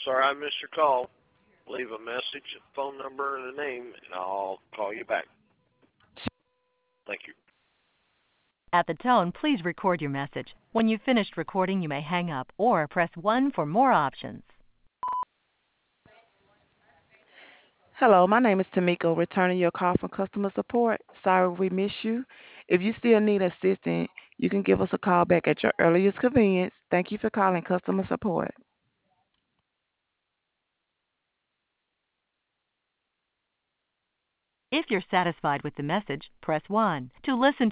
sorry I missed your call. Leave a message, phone number, and a name, and I'll call you back. Thank you. At the tone, please record your message. When you've finished recording, you may hang up or press 1 for more options. Hello, my name is Tamiko, returning your call from customer support. Sorry we missed you. If you still need assistance, you can give us a call back at your earliest convenience. Thank you for calling customer support. If you're satisfied with the message, press 1. To listen